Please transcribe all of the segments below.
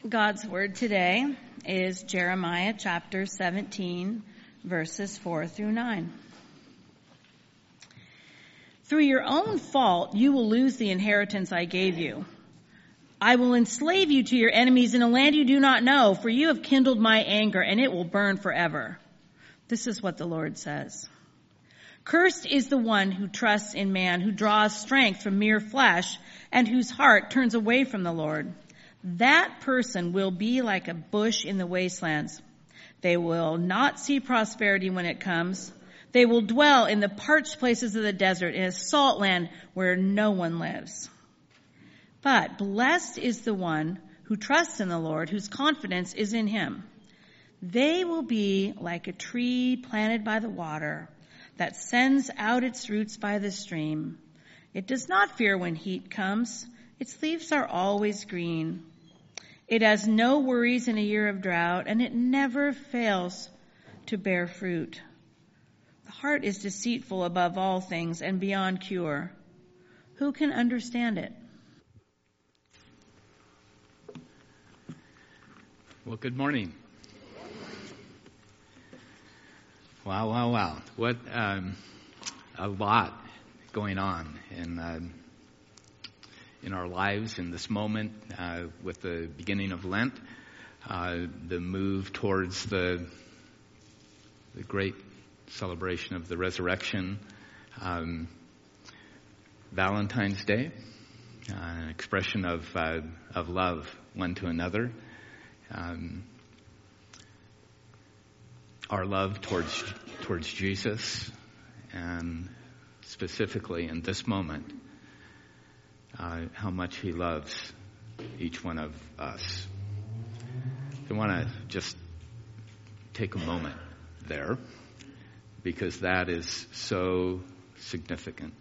God's word today is Jeremiah chapter 17, verses 4 through 9. Through your own fault, you will lose the inheritance I gave you. I will enslave you to your enemies in a land you do not know, for you have kindled my anger, and it will burn forever. This is what the Lord says. Cursed is the one who trusts in man, who draws strength from mere flesh, and whose heart turns away from the Lord. That person will be like a bush in the wastelands. They will not see prosperity when it comes. They will dwell in the parched places of the desert, in a salt land where no one lives. But blessed is the one who trusts in the Lord, whose confidence is in him. They will be like a tree planted by the water that sends out its roots by the stream. It does not fear when heat comes. Its leaves are always green. It has no worries in a year of drought, and it never fails to bear fruit. The heart is deceitful above all things and beyond cure. Who can understand it? Well, good morning. Wow. What a lot going on in our lives in this moment with the beginning of Lent, the move towards the great celebration of the resurrection, Valentine's Day, an expression of love one to another, our love towards Jesus, and specifically in this moment, how much he loves each one of us. I want to just take a moment there, because that is so significant.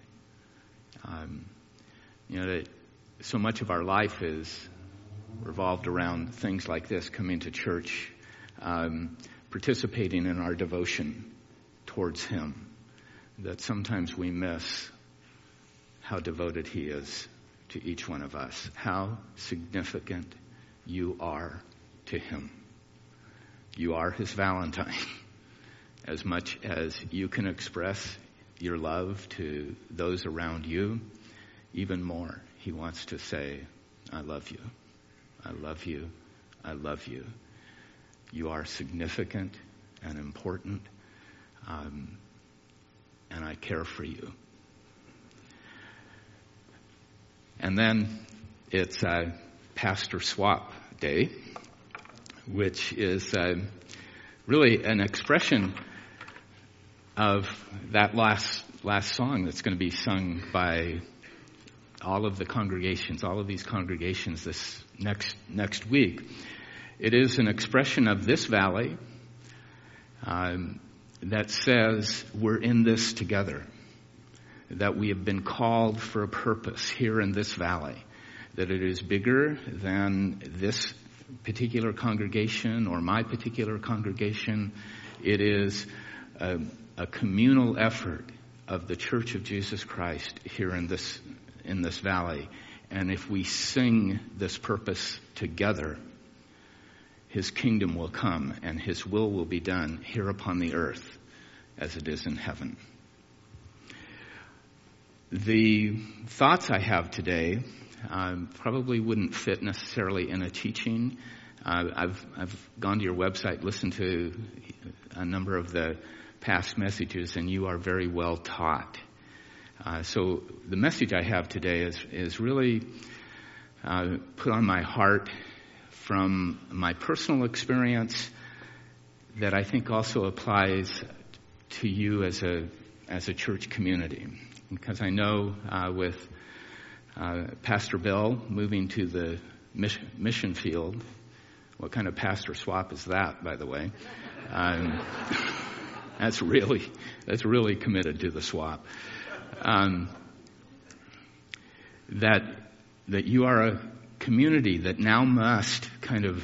That so much of our life is revolved around things like this: coming to church, participating in our devotion towards him, that sometimes we miss how devoted he is to each one of us, how significant you are to him. You are his Valentine. As much as you can express your love to those around you, even more, he wants to say, I love you. I love you. I love you. You are significant and important, and I care for you. And then it's Pastor Swap Day, which is really an expression of that last song that's going to be sung by all of the congregations, all of these congregations this next week. It is an expression of this valley that says we're in this together, that we have been called for a purpose here in this valley, that it is bigger than this particular congregation or my particular congregation. It is a communal effort of the Church of Jesus Christ here in this valley. And if we sing this purpose together, his kingdom will come and his will be done here upon the earth as it is in heaven. The thoughts I have today probably wouldn't fit necessarily in a teaching. I've gone to your website, listened to a number of the past messages, and you are very well taught. So the message I have today is really put on my heart from my personal experience that I think also applies to you as a church community. Because I know with Pastor Bill moving to the mission field, what kind of pastor swap is that, by the way? That's really committed to the swap. That you are a community that now must kind of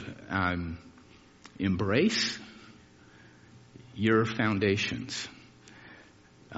embrace your foundations,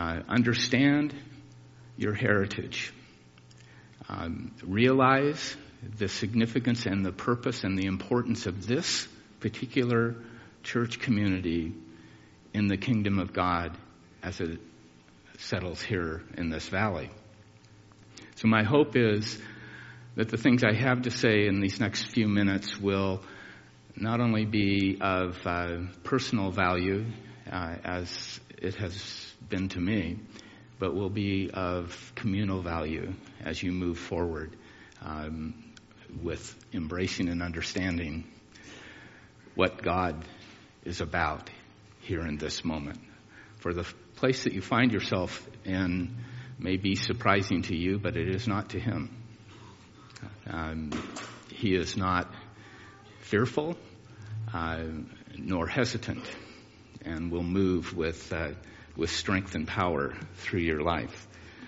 understand your heritage, realize the significance and the purpose and the importance of this particular church community in the kingdom of God as it settles here in this valley. So my hope is that the things I have to say in these next few minutes will not only be of personal value, as it has been to me, but will be of communal value as you move forward with embracing and understanding what God is about here in this moment. For the place that you find yourself in may be surprising to you, but it is not to Him. He is not fearful nor hesitant, and will move with strength and power through your life.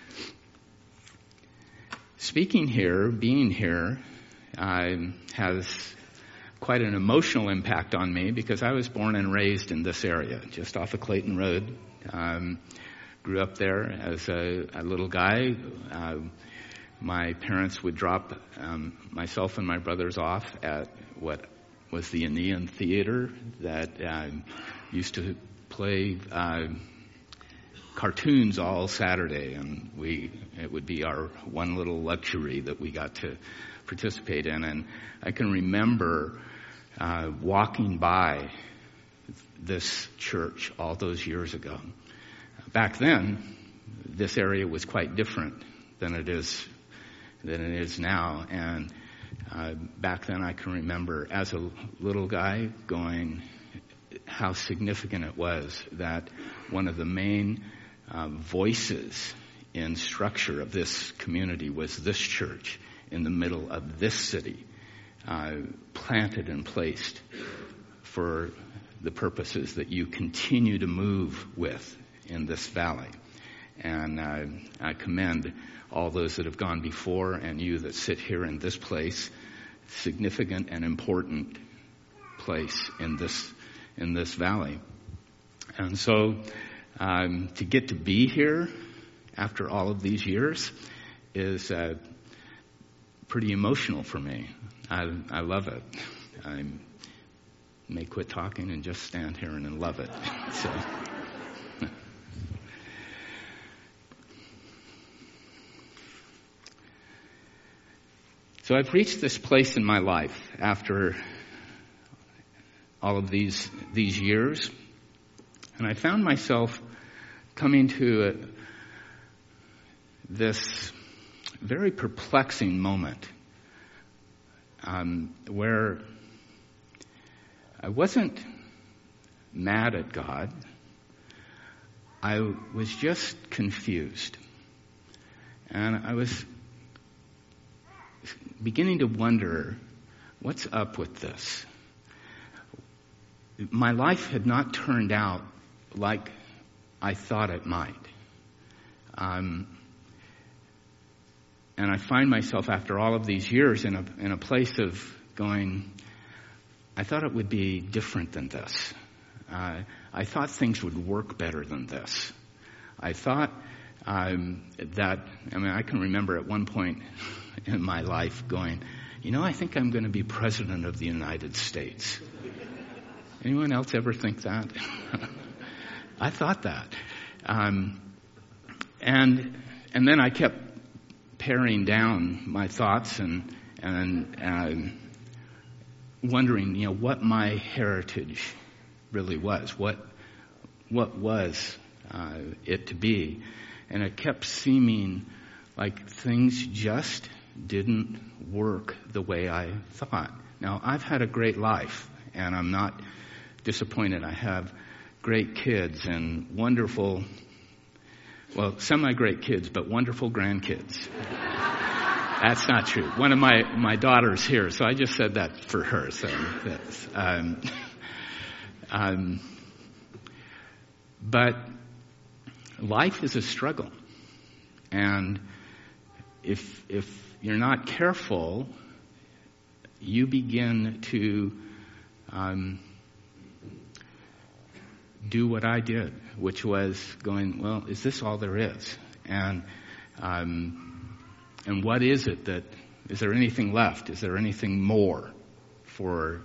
Speaking here, being here, has quite an emotional impact on me because I was born and raised in this area, just off of Clayton Road. Grew up there as a little guy. My parents would drop myself and my brothers off at what was the Aenean Theater that used to play cartoons all Saturday, and it would be our one little luxury that we got to participate in. And I can remember walking by this church all those years ago. Back then, this area was quite different than it is now. And back then, I can remember as a little guy going, how significant it was that one of the main voices in structure of this community was this church in the middle of this city, planted and placed for the purposes that you continue to move with in this valley. And I commend all those that have gone before and you that sit here in this place, significant and important place in this valley. And so to get to be here after all of these years is pretty emotional for me. I love it. I may quit talking and just stand here and love it. So I've reached this place in my life after all of these years, and I found myself coming to this very perplexing moment where I wasn't mad at God. I was just confused. And I was beginning to wonder, what's up with this? My life had not turned out like I thought it might. And I find myself after all of these years in a place of going, I thought it would be different than this. I thought things would work better than this. I thought I can remember at one point in my life going, I think I'm going to be president of the United States. Anyone else ever think that? I thought that. And then I kept paring down my thoughts and wondering, what my heritage really was. What was it to be? And it kept seeming like things just didn't work the way I thought. Now, I've had a great life, and I'm not disappointed. I have great kids and wonderful, semi-great kids, but wonderful grandkids. That's not true. One of my daughter's here, so I just said that for her. So that's, but life is a struggle, and if you're not careful, you begin to do what I did, which was going, is this all there is? And what is it that Is there anything left? Is there anything more for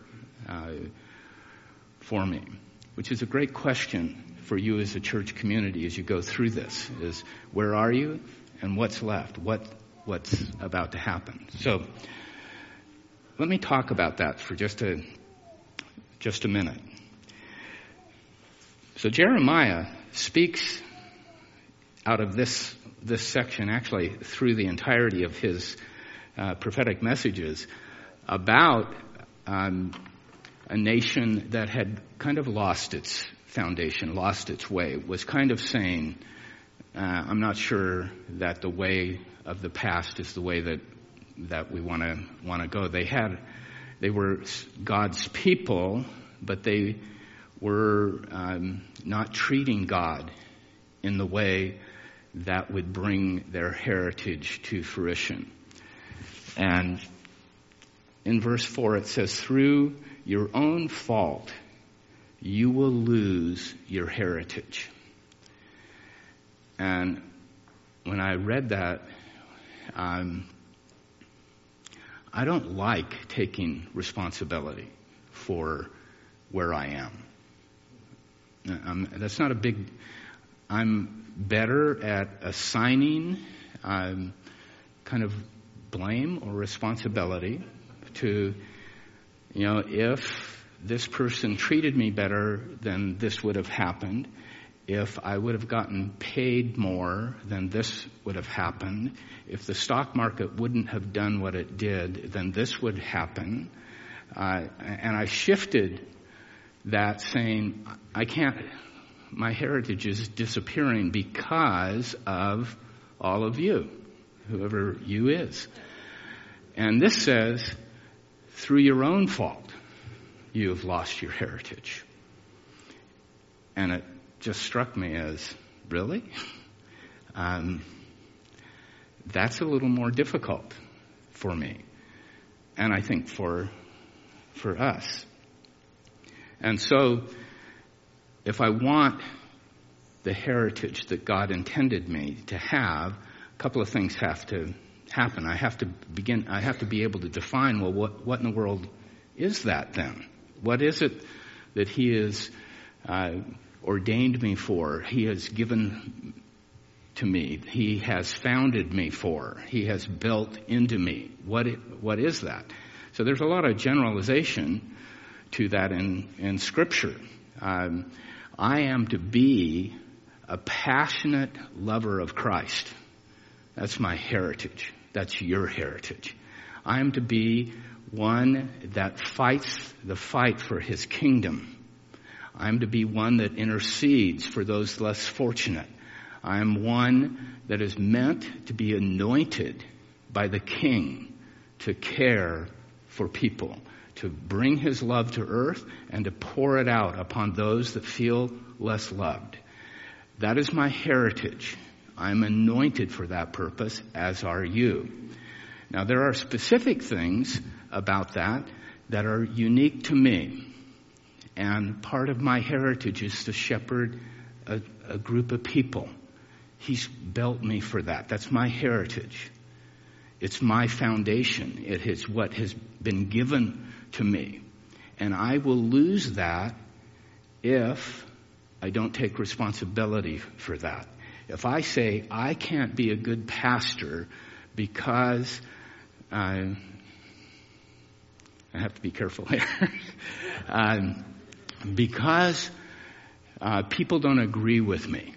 me? Which is a great question for you as a church community as you go through this, is where are you and what's left? What's about to happen? So let me talk about that for just a minute. So Jeremiah speaks out of this section, actually through the entirety of his prophetic messages, about a nation that had kind of lost its foundation, lost its way, was kind of saying, I'm not sure that the way of the past is the way that we want to go. They were God's people, but they were not treating God in the way that would bring their heritage to fruition. And in verse 4 it says, through your own fault, you will lose your heritage. And when I read that, I don't like taking responsibility for where I am. That's not a big... I'm better at assigning kind of blame or responsibility to, if this person treated me better, then this would have happened. If I would have gotten paid more, then this would have happened. If the stock market wouldn't have done what it did, then this would happen. And I shifted that, saying, my heritage is disappearing because of all of you, whoever you is. And this says, through your own fault, you have lost your heritage. And it just struck me as, really? That's a little more difficult for me. And I think for us. And so, if I want the heritage that God intended me to have, a couple of things have to happen. I have to be able to define, well, what in the world is that then? What is it that He has ordained me for? He has given to me. He has founded me for. He has built into me. What is that? So there's a lot of generalization to that in Scripture. I am to be a passionate lover of Christ. That's my heritage. That's your heritage. I am to be one that fights the fight for His kingdom. I am to be one that intercedes for those less fortunate. I am one that is meant to be anointed by the King to care for people, to bring His love to earth and to pour it out upon those that feel less loved. That is my heritage. I'm anointed for that purpose, as are you. Now, there are specific things about that are unique to me. And part of my heritage is to shepherd a group of people. He's built me for that. That's my heritage. It's my foundation. It is what has been given to me. And I will lose that if I don't take responsibility for that. If I say I can't be a good pastor because I have to be careful here. Because people don't agree with me,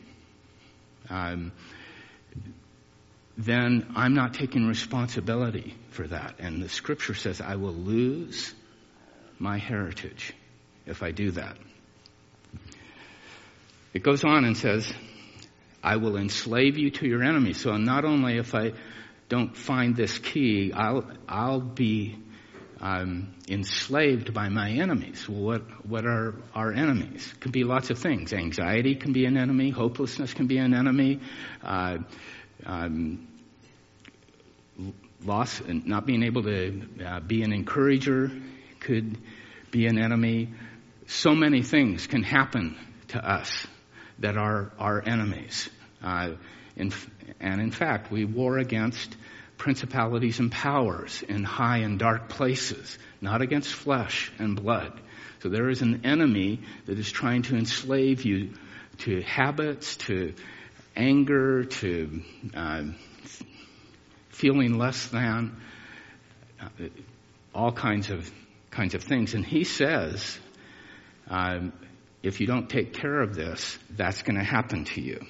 then I'm not taking responsibility for that. And the Scripture says I will lose my heritage if I do that. It goes on and says, I will enslave you to your enemies. So not only if I don't find this key, I'll be enslaved by my enemies. Well, what are our enemies? It can be lots of things. Anxiety can be an enemy. Hopelessness can be an enemy. Loss and not being able to be an encourager could be an enemy. So many things can happen to us that are our enemies. And in fact, we war against principalities and powers in high and dark places, not against flesh and blood. So there is an enemy that is trying to enslave you to habits, to anger, to feeling less than, all kinds of things. And he says, if you don't take care of this, that's going to happen to you.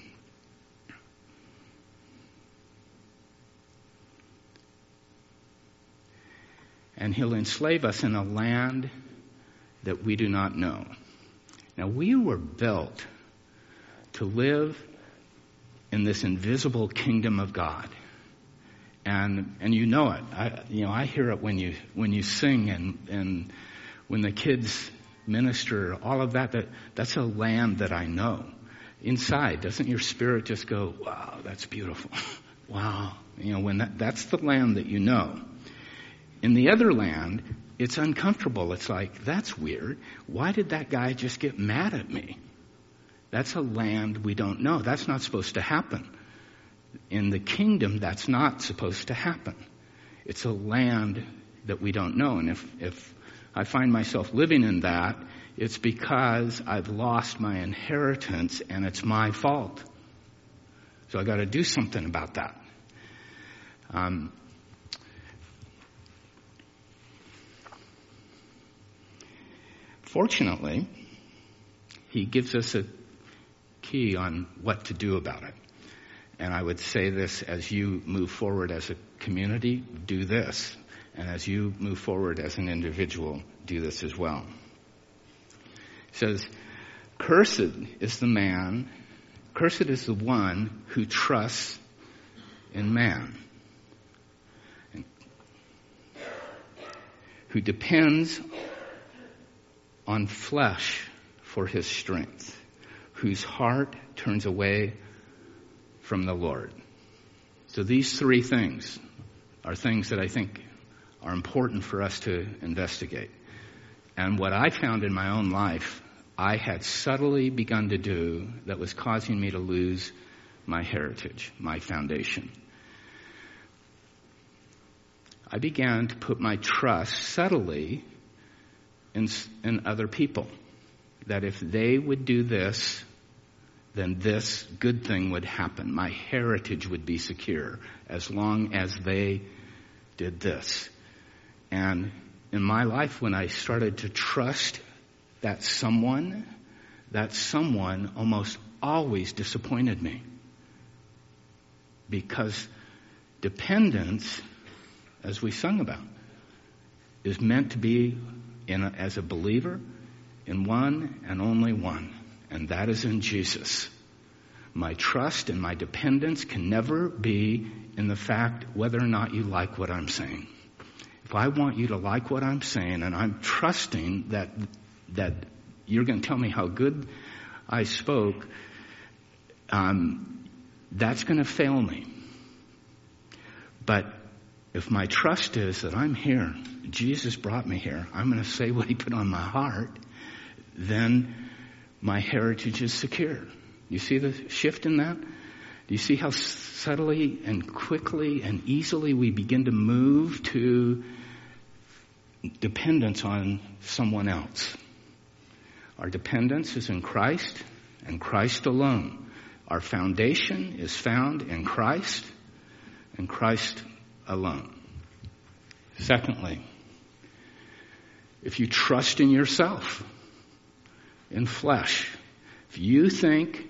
And he'll enslave us in a land that we do not know. Now, we were built to live in this invisible kingdom of God. And you know it. I hear it when you sing and when the kids minister, all of that. That's a land that I know. Inside, doesn't your spirit just go, wow, that's beautiful. Wow. When that's the land that you know. In the other land, it's uncomfortable. It's like, that's weird. Why did that guy just get mad at me? That's a land we don't know. That's not supposed to happen. In the kingdom, that's not supposed to happen. It's a land that we don't know. And if I find myself living in that, it's because I've lost my inheritance and it's my fault. So I got to do something about that. Fortunately, he gives us a key on what to do about it. And I would say this, as you move forward as a community, do this. And as you move forward as an individual, do this as well. It says, cursed is the one who trusts in man, who depends on flesh for his strength, whose heart turns away from the Lord. So these three things are things that I think are important for us to investigate. And what I found in my own life, I had subtly begun to do that was causing me to lose my heritage, my foundation. I began to put my trust subtly in other people. That if they would do this, then this good thing would happen. My heritage would be secure as long as they did this. And in my life, when I started to trust that someone almost always disappointed me. Because dependence, as we sung about, is meant to be as a believer in one and only one, and that is in Jesus. My trust and my dependence can never be in the fact whether or not you like what I'm saying. If I want you to like what I'm saying, and I'm trusting that you're going to tell me how good I spoke, that's going to fail me. But if my trust is that I'm here, Jesus brought me here, I'm going to say what he put on my heart, then my heritage is secure. You see the shift in that? Do you see how subtly and quickly and easily we begin to move to dependence on someone else? Our dependence is in Christ and Christ alone. Our foundation is found in Christ and Christ alone. Secondly, if you trust in yourself, in flesh, if you think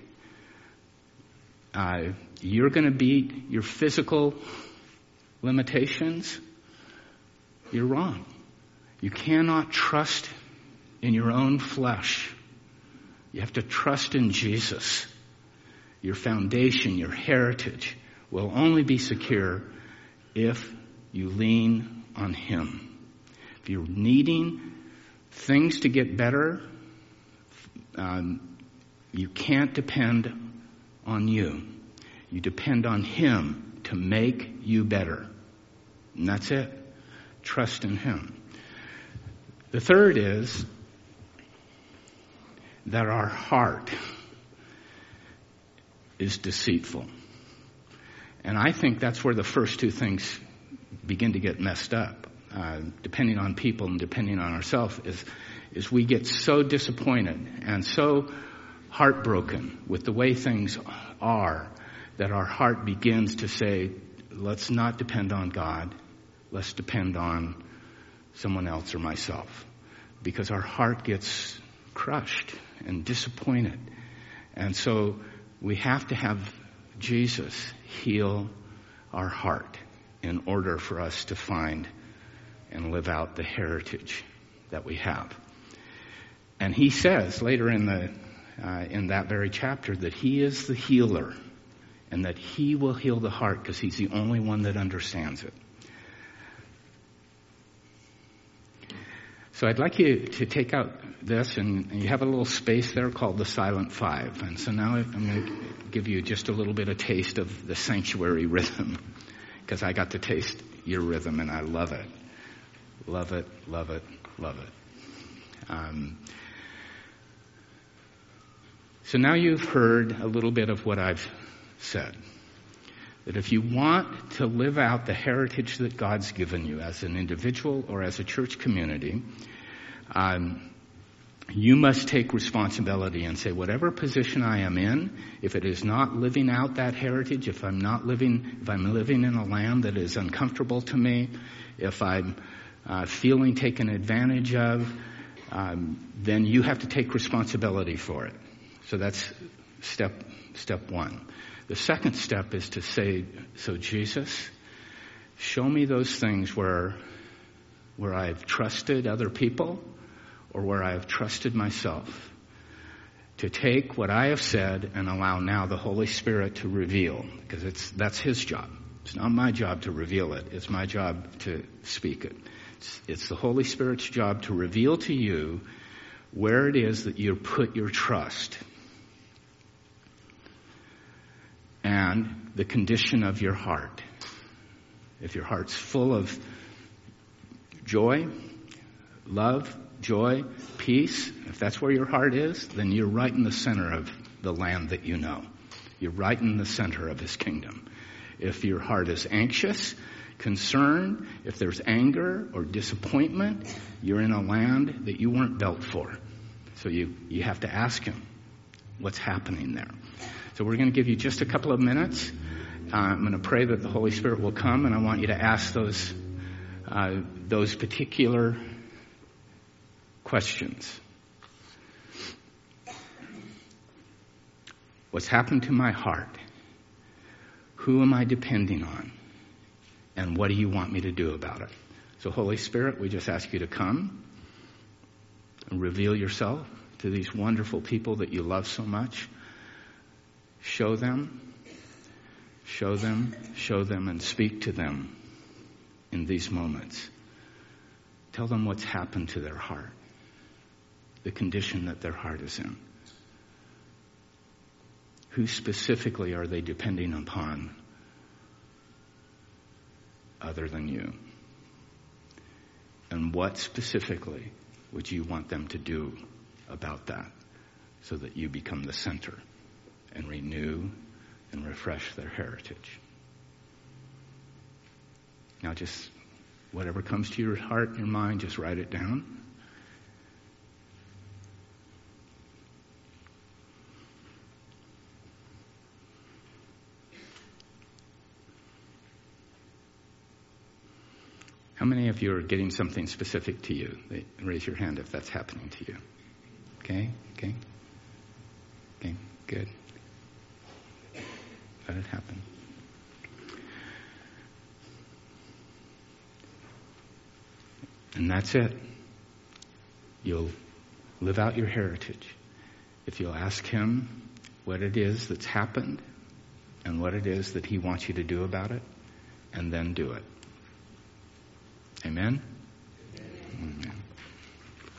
you're going to beat your physical limitations, you're wrong. You cannot trust in your own flesh. You have to trust in Jesus. Your foundation, your heritage will only be secure if you lean on him. If you're needing things to get better, you can't depend on you. You depend on him to make you better. And that's it. Trust in him. The third is that our heart is deceitful. And I think that's where the first two things begin to get messed up, depending on people and depending on ourselves, is we get so disappointed and so heartbroken with the way things are that our heart begins to say, let's not depend on God. Let's depend on someone else or myself. Because our heart gets crushed and disappointed. And so we have to have Jesus heal our heart in order for us to find and live out the heritage that we have. And he says later in that very chapter that he is the healer and that he will heal the heart because he's the only one that understands it. So I'd like you to take out this, and you have a little space there called the Silent Five. And so now I'm going to give you just a little bit of taste of the sanctuary rhythm, because I got to taste your rhythm, and I love it. Love it, love it, love it. So now you've heard a little bit of what I've said. That if you want to live out the heritage that God's given you as an individual or as a church community, you must take responsibility and say, whatever position I am in, if it is not living out that heritage, if I'm living in a land that is uncomfortable to me, if I'm feeling taken advantage of, then you have to take responsibility for it. So that's step one. The second step is to say, so Jesus, show me those things where I've trusted other people or where I have trusted myself. To take what I have said and allow now the Holy Spirit to reveal, because that's his job. It's not my job to reveal it. It's my job to speak it. It's the Holy Spirit's job to reveal to you where it is that you put your trust and the condition of your heart. If your heart's full of joy, love, joy, peace, if that's where your heart is, then you're right in the center of the land that you know. You're right in the center of his kingdom. If your heart is anxious, concerned, if there's anger or disappointment, you're in a land that you weren't built for. So you have to ask him what's happening there. So we're going to give you just a couple of minutes. I'm going to pray that the Holy Spirit will come, and I want you to ask those particular questions. What's happened to my heart? Who am I depending on? And what do you want me to do about it? So Holy Spirit, we just ask you to come and reveal yourself to these wonderful people that you love so much. Show them, and speak to them in these moments. Tell them what's happened to their heart, the condition that their heart is in. Who specifically are they depending upon other than you? And what specifically would you want them to do about that so that you become the center and renew and refresh their heritage? Now just whatever comes to your heart and your mind, just write it down. How many of you are getting something specific to you? Raise your hand if that's happening to you. Okay, good. Let it happen. And that's it. You'll live out your heritage if you'll ask him what it is that's happened and what it is that he wants you to do about it, and then do it. Amen?